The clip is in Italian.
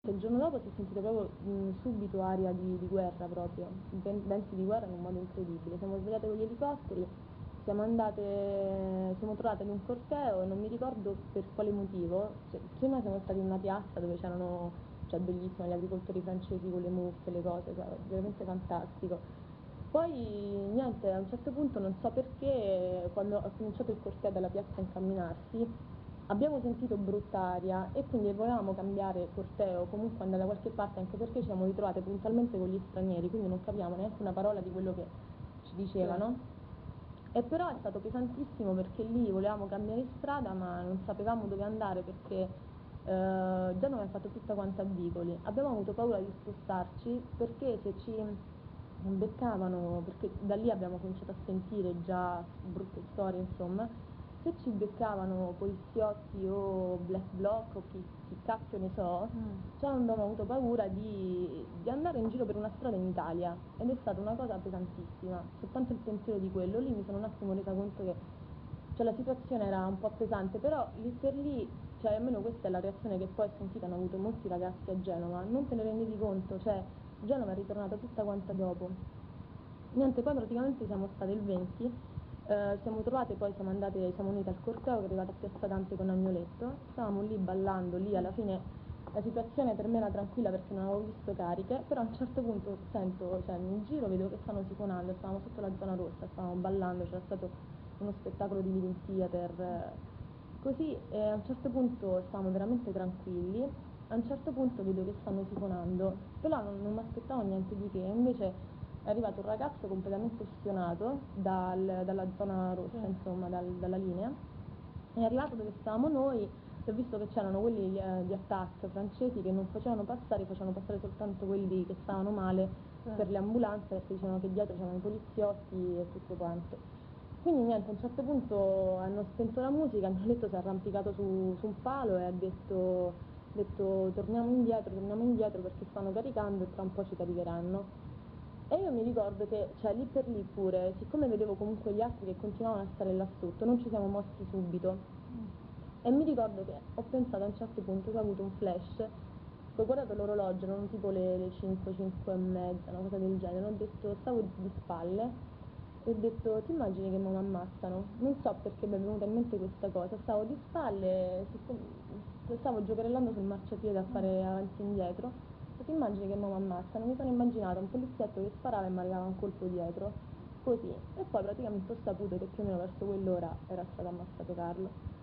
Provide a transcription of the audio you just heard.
che il giorno dopo si è sentita proprio subito aria di guerra proprio, venti di guerra in un modo incredibile. Siamo svegliate con gli elicotteri, siamo trovate in un corteo e non mi ricordo per quale motivo, cioè, prima siamo stati in una piazza dove c'erano, cioè bellissimo, gli agricoltori francesi con le muffe, le cose, cioè, veramente fantastico. Poi niente, a un certo punto non so perché, quando ha cominciato il corteo dalla piazza a incamminarsi, abbiamo sentito brutta aria e quindi volevamo cambiare corteo, comunque andare da qualche parte, anche perché ci siamo ritrovate puntualmente con gli stranieri, quindi non capiamo neanche una parola di quello che ci dicevano. E però è stato pesantissimo perché lì volevamo cambiare strada ma non sapevamo dove andare perché già non abbiamo fatto tutta quanta a vicoli. Abbiamo avuto paura di spostarci perché se ci beccavano, perché da lì abbiamo cominciato a sentire già brutte storie, insomma, se ci beccavano poliziotti o black bloc o chi cacchio ne so, già abbiamo avuto paura di andare in giro per una strada in Italia ed è stata una cosa pesantissima, soltanto il pensiero di quello, lì mi sono un attimo resa conto che cioè, la situazione era un po' pesante, però lì per lì, cioè almeno questa è la reazione che poi ho sentito, hanno avuto molti ragazzi a Genova, non te ne rendevi conto, cioè Genova è ritornata tutta quanta dopo. Niente, poi praticamente siamo state il 20, siamo trovate, poi siamo unite al corteo che è arrivato a Piazza Dante con Agnoletto, stavamo lì ballando, lì alla fine la situazione per me era tranquilla perché non avevo visto cariche, però a un certo punto sento, cioè mi giro, vedo che stanno sifonando, stavamo sotto la zona rossa, stavamo ballando, c'era stato uno spettacolo di Living Theater, così a un certo punto stavamo veramente tranquilli, a un certo punto vedo che stanno sifonando, però non mi aspettavo niente di che, invece è arrivato un ragazzo completamente ustionato dalla zona rossa, insomma, dalla linea, è arrivato dove stavamo noi, e ho visto che c'erano quelli di attack francesi che non facevano passare soltanto quelli che stavano male per le ambulanze perché dicevano che dietro c'erano i poliziotti e tutto quanto. Quindi niente, a un certo punto hanno spento la musica, hanno detto si è arrampicato su un palo e ha detto torniamo indietro perché stanno caricando e tra un po' ci caricheranno. E io mi ricordo che, cioè, lì per lì pure, siccome vedevo comunque gli altri che continuavano a stare là sotto, non ci siamo mossi subito. E mi ricordo che ho pensato a un certo punto che ho avuto un flash, ho guardato l'orologio, erano tipo le 5, 5 e mezza, una cosa del genere, ho detto, stavo di spalle e ho detto, ti immagini che mi ammazzano? Non so perché mi è venuta in mente questa cosa, stavo di spalle, stavo giocherellando sul marciapiede a fare avanti e indietro, ti immagini che mi ammazzano? Mi sono immaginata un poliziotto che sparava e mi arrivava un colpo dietro, così, e poi praticamente ho saputo che più o meno verso quell'ora era stato ammazzato Carlo.